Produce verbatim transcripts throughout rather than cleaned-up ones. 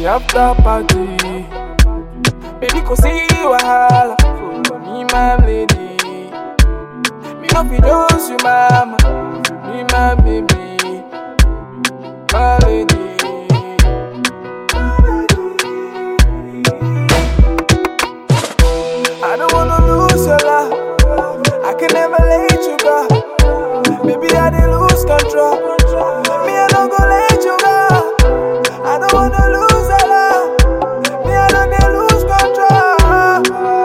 after party. Baby, go see wahala for me, my lady. Me no be those you, mama. Me, my baby, my lady. I don't wanna lose your love. I can never let you go. Baby, I didn't lose control. Me, I don't go let you go. I don't wanna lose your love. Me, I don't dey lose control.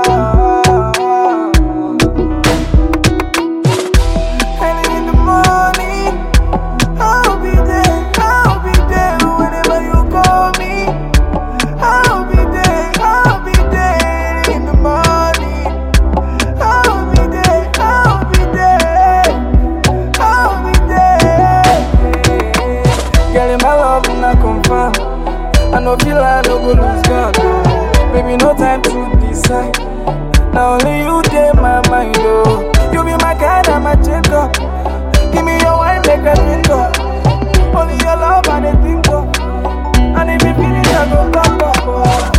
Early in the morning, I'll be there. I'll be there whenever you call me. I'll be there. I'll be there in the morning. I'll be there. I'll be there. I'll be there. Girl, my love not confirm. I no feel I no go lose God. Baby, no time to decide. Now only you take my mind, oh. You be my guide and my checker. Give me your wine, make a drink up. Only your love and a think up. And if you finish, I go back up.